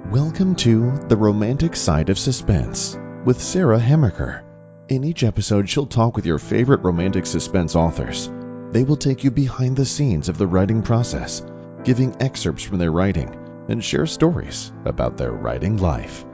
Welcome to The Romantic Side of Suspense with Sarah Hamaker. In each episode, she'll talk with your favorite romantic suspense authors. They will take you behind the scenes of the writing process, giving excerpts from their writing, and share stories about their writing life.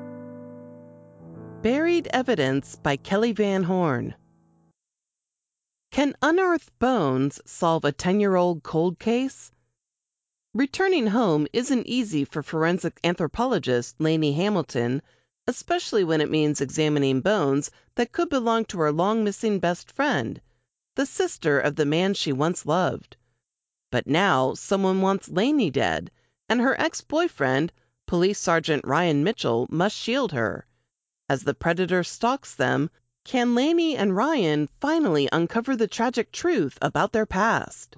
Buried Evidence by Kelly Van Horn. Can unearthed bones solve a 10-year-old cold case? Returning home isn't easy for forensic anthropologist Lainey Hamilton, especially when it means examining bones that could belong to her long-missing best friend, the sister of the man she once loved. But now someone wants Lainey dead, and her ex-boyfriend, Police Sergeant Ryan Mitchell, must shield her. As the predator stalks them, can Lainey and Ryan finally uncover the tragic truth about their past?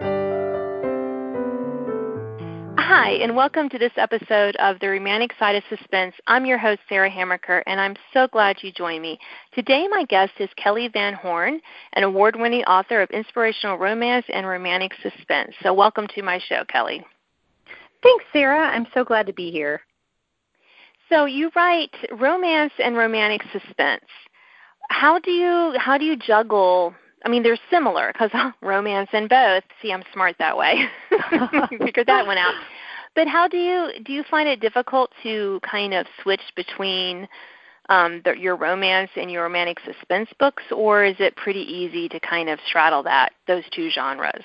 Hi, and welcome to this episode of The Romantic Side of Suspense. I'm your host, Sarah Hamaker, and I'm so glad you joined me. Today, my guest is Kelly Van Horn, an award-winning author of inspirational romance and romantic suspense. So welcome to my show, Kelly. Thanks, Sarah. I'm so glad to be here. So you write romance and romantic suspense. How do you juggle? I mean, they're similar because romance and both. See, I'm smart that way. Figured that one out. But how do you find it difficult to kind of switch between your romance and your romantic suspense books, or is it pretty easy to kind of straddle those two genres?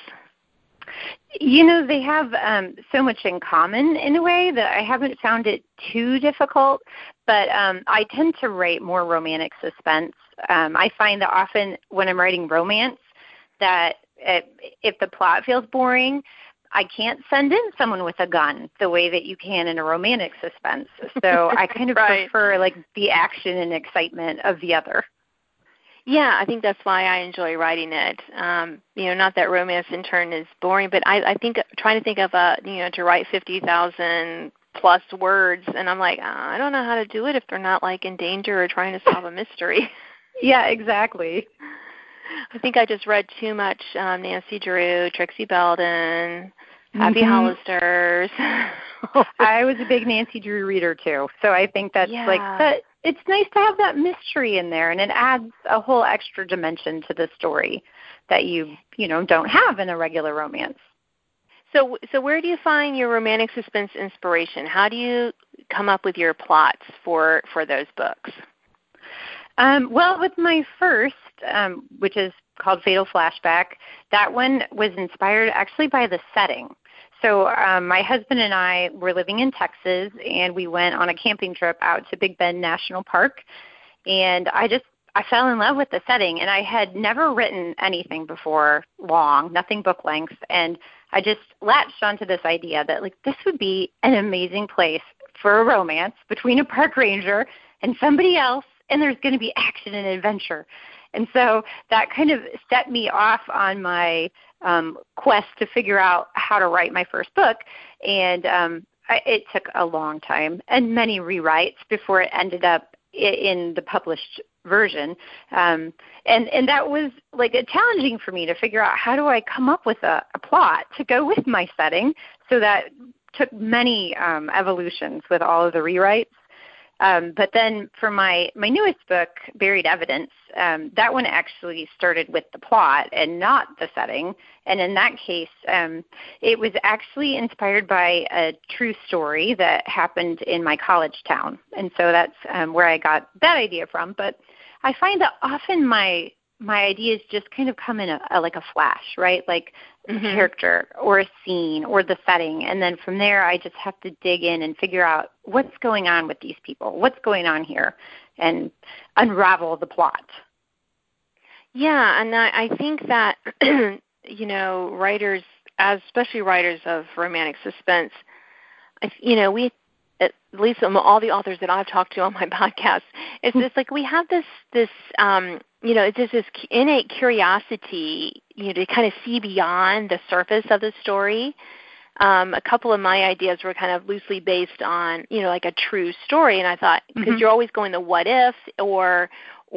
You know, they have so much in common in a way that I haven't found it too difficult, but I tend to write more romantic suspense. I find that often when I'm writing romance that if the plot feels boring, I can't send in someone with a gun the way that you can in a romantic suspense. So I kind of right. prefer like the action and excitement of the other. Yeah, I think that's why I enjoy writing it. Not that romance in turn is boring, but I think trying to think of to write 50,000 plus words, and I'm like, I don't know how to do it if they're not like in danger or trying to solve a mystery. Yeah, exactly. I think I just read too much Nancy Drew, Trixie Belden, Happy Hollisters. I was a big Nancy Drew reader too, so I think that's like that. It's nice to have that mystery in there, and it adds a whole extra dimension to the story that you don't have in a regular romance. So where do you find your romantic suspense inspiration? How do you come up with your plots for those books? Well, with my first, which is called Fatal Flashback, that one was inspired actually by the setting. So my husband and I were living in Texas, and we went on a camping trip out to Big Bend National Park, and I fell in love with the setting, and I had never written anything before long, nothing book length, and I just latched onto this idea that like this would be an amazing place for a romance between a park ranger and somebody else, and there's going to be action and adventure. And so that kind of set me off on my quest to figure out how to write my first book. And it took a long time and many rewrites before it ended up in the published version. And that was like challenging for me to figure out how do I come up with a plot to go with my setting. So that took many evolutions with all of the rewrites. But then for my newest book, Buried Evidence, that one actually started with the plot and not the setting. And in that case, it was actually inspired by a true story that happened in my college town. And so that's where I got that idea from. But I find that often my ideas just kind of come in like a flash, right? Like a character or a scene or the setting. And then from there, I just have to dig in and figure out what's going on with these people, what's going on here, and unravel the plot. Yeah, and I think that, writers, especially writers of romantic suspense, we, at least all the authors that I've talked to on my podcast, it's just like we have this it's just this innate curiosity, to kind of see beyond the surface of the story. A couple of my ideas were kind of loosely based on, like a true story, and I thought, because you're always going to what if, or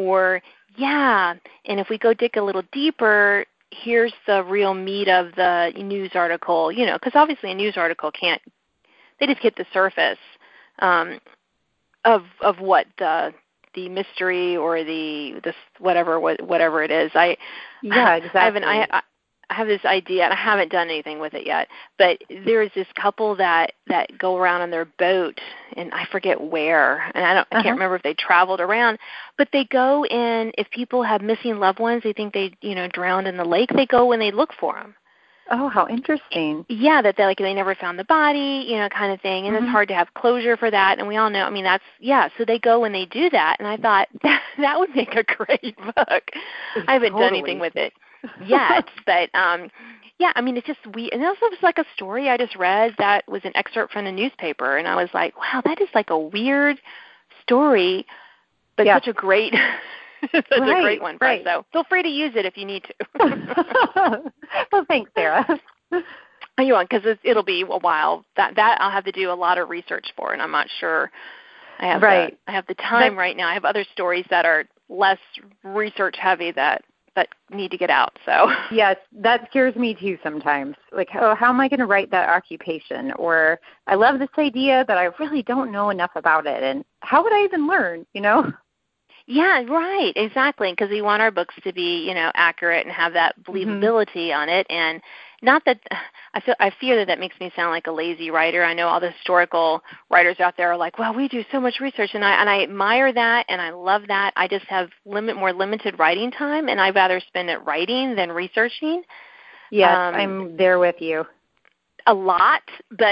yeah, and if we go dig a little deeper, here's the real meat of the news article, because obviously a news article they just hit the surface. of what the mystery or this whatever it is. Exactly. I have this idea, and I haven't done anything with it yet, but there's this couple that go around on their boat, and I forget where, and I can't remember if they traveled around, but they go in, if people have missing loved ones, they think they, drowned in the lake, they go and they look for them. Oh, how interesting. Yeah, that they never found the body, kind of thing, and it's hard to have closure for that, and we all know, so they go and they do that, and I thought that would make a great book. I haven't done anything with it yet, but it's just and also it was like a story I just read that was an excerpt from a newspaper, and I was like, wow, that is like a weird story, but such a great a great one. Right. So feel free to use it if you need to. Well, thanks, Sarah. You want, because it'll be a while. That I'll have to do a lot of research for, and I'm not sure I have the time right now. I have other stories that are less research heavy that need to get out. So yes, that scares me too sometimes. Like, how am I going to write that occupation? Or I love this idea, but I really don't know enough about it. And how would I even learn? Yeah, right, exactly. Because we want our books to be, accurate and have that believability on it. And not that I fear that makes me sound like a lazy writer. I know all the historical writers out there are like, well, we do so much research, and I admire that, and I love that. I just have more limited writing time, and I'd rather spend it writing than researching. Yes, I'm there with you. A lot, but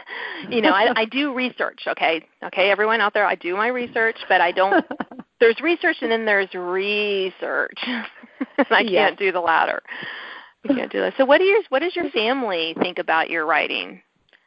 I do research. Okay, everyone out there, I do my research, but I don't. There's research, and then there's research. I can't do the latter. I can't do that. So, what does your family think about your writing?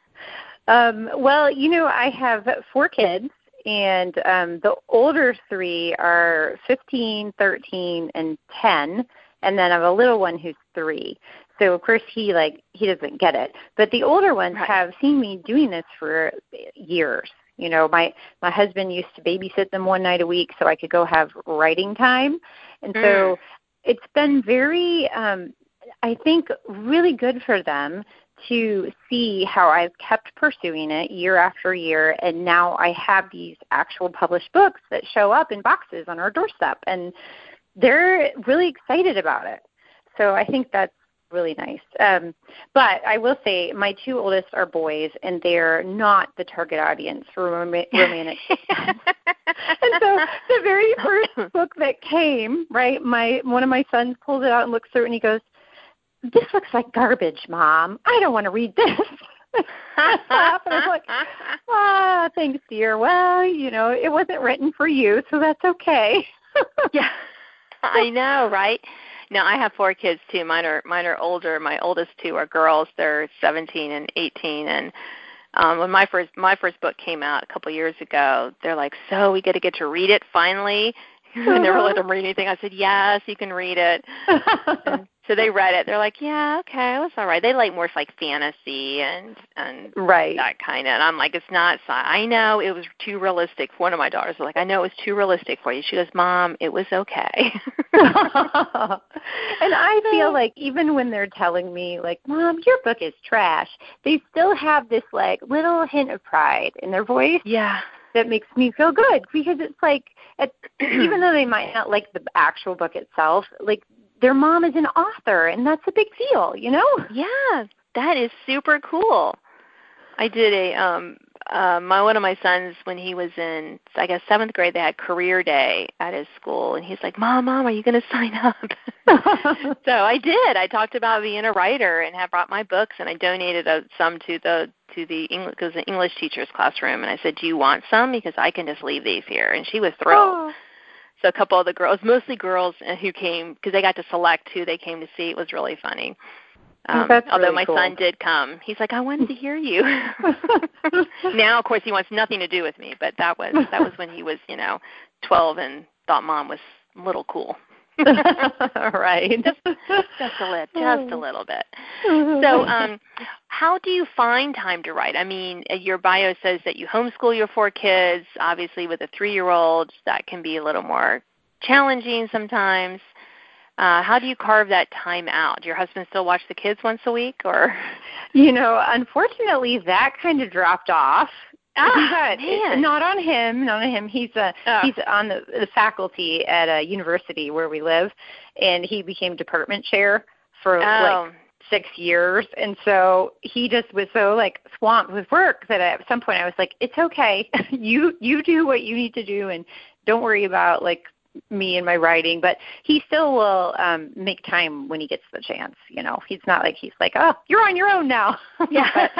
Well, I have 4 kids, and the older 3 are 15, 13, and 10, and then I have a little one who's 3. So, of course, he doesn't get it. But the older ones have seen me doing this for years. My husband used to babysit them one night a week so I could go have writing time. And so it's been very, I think, really good for them to see how I've kept pursuing it year after year. And now I have these actual published books that show up in boxes on our doorstep. And they're really excited about it. So I think that's really nice. But I will say my 2 oldest are boys, and they're not the target audience for romantic suspense. And so the very first book that came, right, one of my sons pulls it out and looks through it, and he goes, "This looks like garbage, Mom. I don't want to read this." I laugh, and I'm like, thanks, dear. Well, it wasn't written for you, so that's okay. Yeah, I know, right? No, I have 4 kids too. Mine are older. My oldest 2 are girls. They're 17 and 18. And when my first book came out a couple years ago, they're like, "So we get to read it finally?" I never let them read anything. I said, "Yes, you can read it." And so they read it. They're like, "Yeah, okay, that's all right." They like more like fantasy and that kind of. And I'm like, "It's not. I know it was too realistic." One of my daughters was like, "I know it was too realistic for you." She goes, "Mom, it was okay." And I feel like even when they're telling me, like, "Mom, your book is trash," they still have this like little hint of pride in their voice. Yeah. That makes me feel good, because it's like, even though they might not like the actual book itself, like their mom is an author, and that's a big deal, Yeah, that is super cool. I did one of my sons, when he was in, I guess, 7th grade, they had career day at his school, and he's like, Mom, are you going to sign up?" So I did. I talked about being a writer and have brought my books, and I donated some to the English teacher's classroom, and I said, "Do you want some? Because I can just leave these here." And she was thrilled. Oh. So a couple of the girls, mostly girls who came, because they got to select who they came to see. It was really funny. Although my son did come. He's like, "I wanted to hear you." Now, of course, he wants nothing to do with me, but that was when he was, 12 and thought Mom was a little cool. Right. Just a little bit. So how do you find time to write? I mean, your bio says that you homeschool your 4 kids. Obviously, with a 3-year-old, that can be a little more challenging sometimes. How do you carve that time out? Do your husband still watch the kids once a week, or? Unfortunately, that kind of dropped off Man. Not on him. Not on him. He's on the faculty at a university where we live, and he became department chair for like 6 years, and so he just was so like swamped with work that at some point I was like, it's okay, you do what you need to do, and don't worry about like me and my writing. But he still will make time when he gets the chance. You know, he's not like he's like, oh, you're on your own now. Yeah.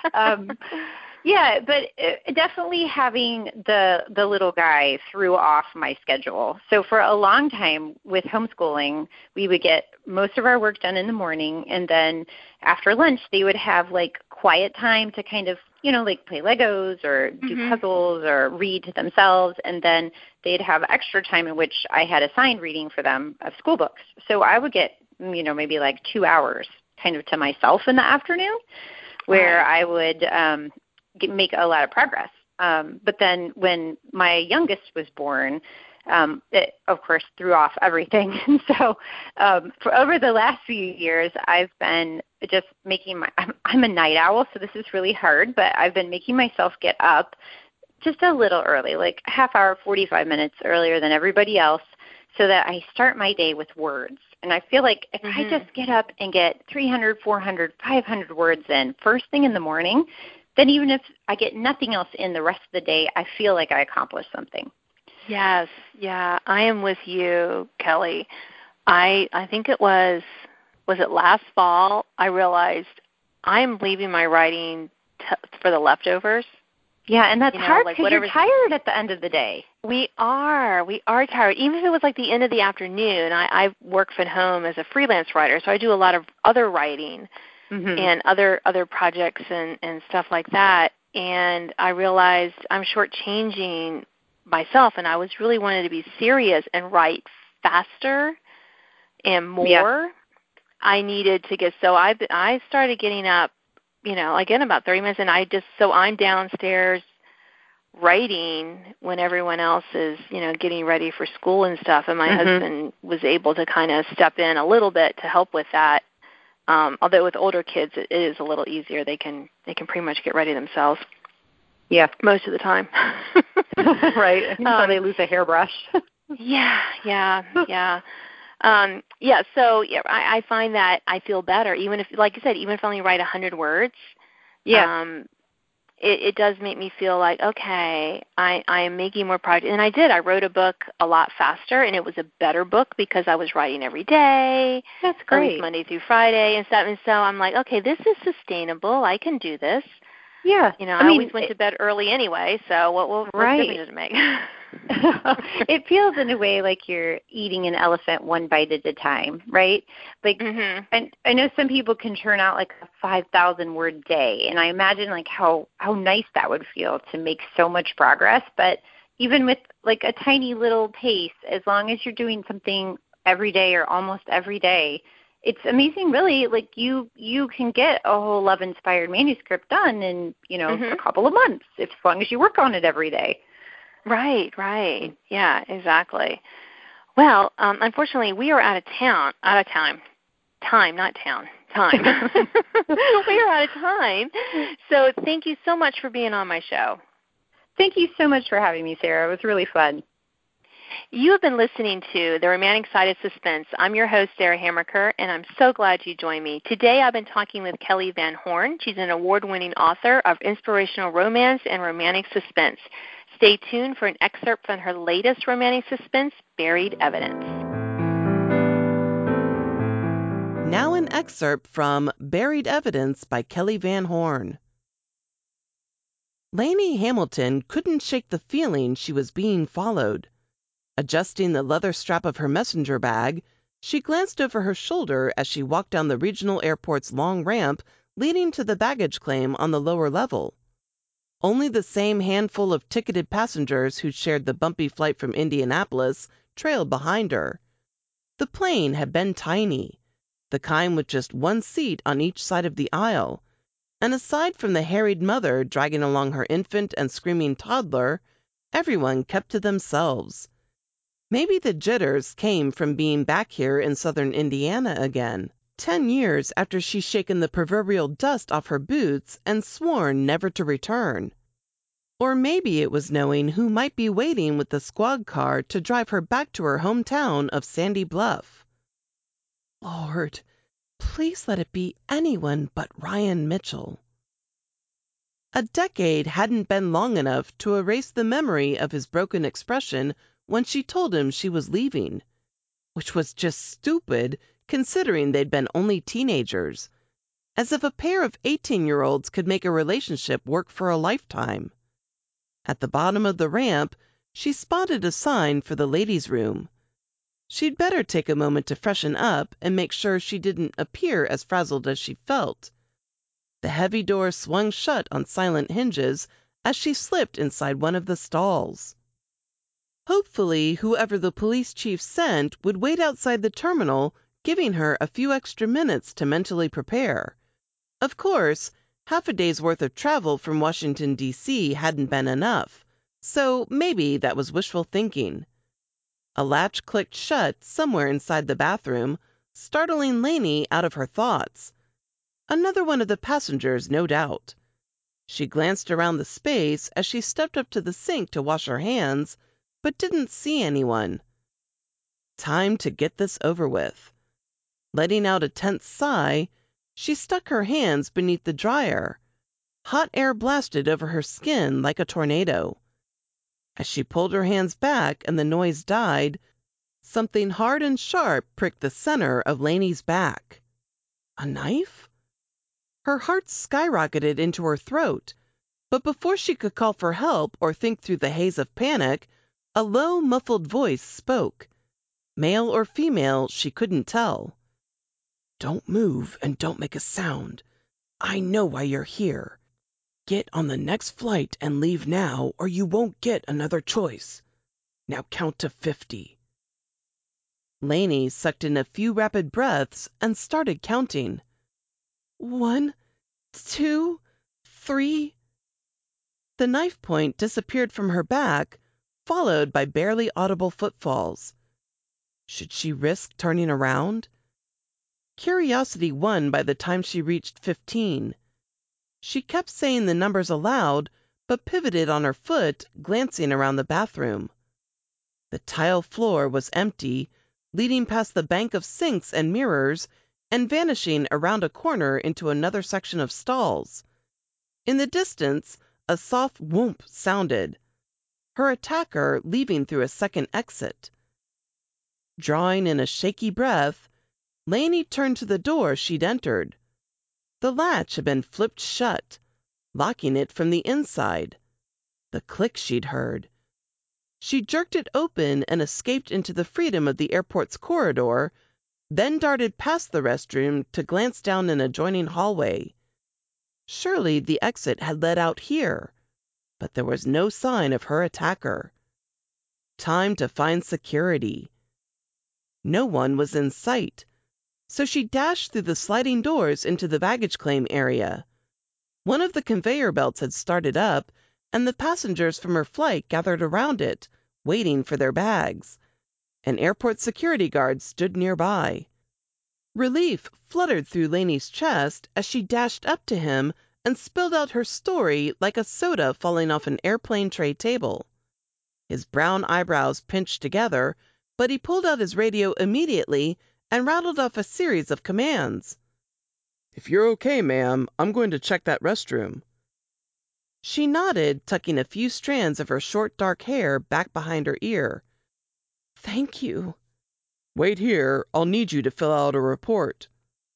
But definitely having the little guy threw off my schedule. So for a long time with homeschooling, we would get most of our work done in the morning, and then after lunch they would have like quiet time to kind of, you know, like play Legos or do puzzles or read to themselves, and then they'd have extra time in which I had assigned reading for them of school books. So I would get, you know, maybe like 2 hours kind of to myself in the afternoon where I would make a lot of progress. But then when my youngest was born, it, of course, threw off everything. And so for over the last few years, I've been just making I'm a night owl, so this is really hard, but I've been making myself get up just a little early, like a half hour, 45 minutes earlier than everybody else, so that I start my day with words. And I feel like if I just get up and get 300, 400, 500 words in first thing in the morning, then even if I get nothing else in the rest of the day, I feel like I accomplished something. Yes, yeah, I am with you, Kelly. I think it was it last fall, I realized I'm leaving my writing for the leftovers. Yeah, and that's hard because you're tired at the end of the day. We are tired. Even if it was like the end of the afternoon, I work from home as a freelance writer, so I do a lot of other writing. And other projects and stuff like that. And I realized I'm shortchanging myself, and I was really wanting to be serious and write faster and more. Yeah. I needed to get, so I started getting up, you know, again about 30 minutes, and I'm downstairs writing when everyone else is, you know, getting ready for school and stuff. And my husband was able to kind of step in a little bit to help with that. Although with older kids, it is a little easier. They can pretty much get ready themselves. Yeah, most of the time. Right. Until they lose a hairbrush. Yeah. So I find that I feel better, even if, like you said, even if I only write 100 words. Yeah. It does make me feel like, okay, I am making more progress. And I did. I wrote a book a lot faster, and it was a better book because I was writing every day. That's great. At least Monday through Friday and stuff. And so I'm like, okay, this is sustainable. I can do this. Yeah. You know, I always went to bed early anyway, so what difference does it make? It feels in a way like you're eating an elephant one bite at a time, right? Like, and I know some people can churn out like a 5,000 word day, and I imagine like how nice that would feel to make so much progress. But even with like a tiny little pace, as long as you're doing something every day or almost every day, it's amazing, really. Like you can get a whole love-inspired manuscript done in, you know, a couple of months, as long as you work on it every day. Right. Yeah, exactly. Well, unfortunately, we are out of time. We are out of time. So thank you so much for being on my show. Thank you so much for having me, Sarah. It was really fun. You have been listening to The Romantic Side of Suspense. I'm your host, Sarah Hammaker, and I'm so glad you joined me. Today I've been talking with Kelly Van Horn. She's an award-winning author of inspirational romance and romantic suspense. Stay tuned for an excerpt from her latest romantic suspense, Buried Evidence. Now an excerpt from Buried Evidence by Kelly Van Horn. Lainey Hamilton couldn't shake the feeling she was being followed. Adjusting the leather strap of her messenger bag, she glanced over her shoulder as she walked down the regional airport's long ramp leading to the baggage claim on the lower level. Only the same handful of ticketed passengers who shared the bumpy flight from Indianapolis trailed behind her. The plane had been tiny, the kind with just one seat on each side of the aisle, and aside from the harried mother dragging along her infant and screaming toddler, everyone kept to themselves. Maybe the jitters came from being back here in southern Indiana again, 10 years after she'd shaken the proverbial dust off her boots and sworn never to return. Or maybe it was knowing who might be waiting with the squad car to drive her back to her hometown of Sandy Bluff. Lord, please let it be anyone but Ryan Mitchell. A decade hadn't been long enough to erase the memory of his broken expression when she told him she was leaving, which was just stupid considering they'd been only teenagers, as if a pair of 18-year-olds could make a relationship work for a lifetime. At the bottom of the ramp, she spotted a sign for the ladies' room. She'd better take a moment to freshen up and make sure she didn't appear as frazzled as she felt. The heavy door swung shut on silent hinges as she slipped inside one of the stalls. Hopefully, whoever the police chief sent would wait outside the terminal, giving her a few extra minutes to mentally prepare. Of course, half a day's worth of travel from Washington, D.C. hadn't been enough, so maybe that was wishful thinking. A latch clicked shut somewhere inside the bathroom, startling Lainey out of her thoughts. Another one of the passengers, no doubt. She glanced around the space as she stepped up to the sink to wash her hands, but didn't see anyone. Time to get this over with. Letting out a tense sigh, she stuck her hands beneath the dryer. Hot air blasted over her skin like a tornado. As she pulled her hands back and the noise died, something hard and sharp pricked the center of Lainey's back. A knife? Her heart skyrocketed into her throat, but before she could call for help or think through the haze of panic, a low, muffled voice spoke. Male or female, she couldn't tell. "Don't move and don't make a sound. I know why you're here. Get on the next flight and leave now, or you won't get another choice. Now count to 50. Lainey sucked in a few rapid breaths and started counting. 1, 2, 3. The knife point disappeared from her back, followed by barely audible footfalls. Should she risk turning around? Curiosity won by the time she reached 15. She kept saying the numbers aloud, but pivoted on her foot, glancing around the bathroom. The tile floor was empty, leading past the bank of sinks and mirrors, and vanishing around a corner into another section of stalls. In the distance, a soft whoomp sounded. Her attacker leaving through a second exit. Drawing in a shaky breath, Lainey turned to the door she'd entered. The latch had been flipped shut, locking it from the inside. The click she'd heard. She jerked it open and escaped into the freedom of the airport's corridor, then darted past the restroom to glance down an adjoining hallway. Surely the exit had led out here, but there was no sign of her attacker. Time to find security. No one was in sight, so she dashed through the sliding doors into the baggage claim area. One of the conveyor belts had started up, and the passengers from her flight gathered around it, waiting for their bags. An airport security guard stood nearby. Relief fluttered through Lainey's chest as she dashed up to him and spilled out her story like a soda falling off an airplane tray table. His brown eyebrows pinched together, but he pulled out his radio immediately and rattled off a series of commands. "If you're okay, ma'am, I'm going to check that restroom." She nodded, tucking a few strands of her short dark hair back behind her ear. "Thank you." "Wait here. I'll need you to fill out a report."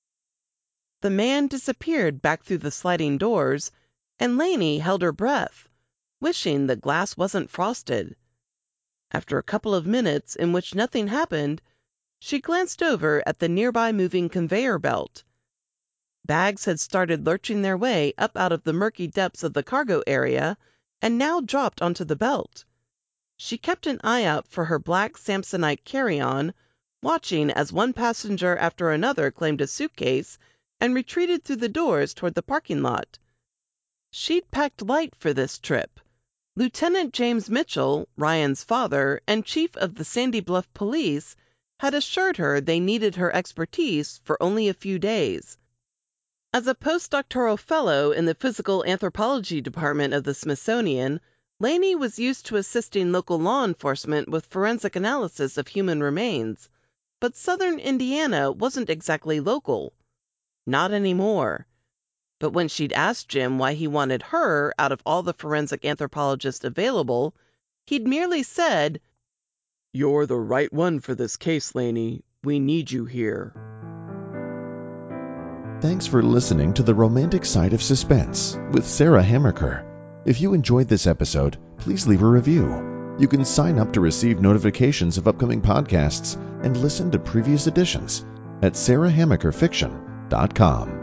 The man disappeared back through the sliding doors, and Lainey held her breath, wishing the glass wasn't frosted. After a couple of minutes in which nothing happened, she glanced over at the nearby moving conveyor belt. Bags had started lurching their way up out of the murky depths of the cargo area and now dropped onto the belt. She kept an eye out for her black Samsonite carry-on, watching as one passenger after another claimed a suitcase and retreated through the doors toward the parking lot. She'd packed light for this trip. Lieutenant James Mitchell, Ryan's father and chief of the Sandy Bluff Police, had assured her they needed her expertise for only a few days. As a postdoctoral fellow in the Physical Anthropology Department of the Smithsonian, Laney was used to assisting local law enforcement with forensic analysis of human remains, but southern Indiana wasn't exactly local. Not anymore. But when she'd asked Jim why he wanted her out of all the forensic anthropologists available, he'd merely said, "You're the right one for this case, Laney. We need you here." Thanks for listening to The Romantic Side of Suspense with Sarah Hammaker. If you enjoyed this episode, please leave a review. You can sign up to receive notifications of upcoming podcasts and listen to previous editions at sarahhammakerfiction.com.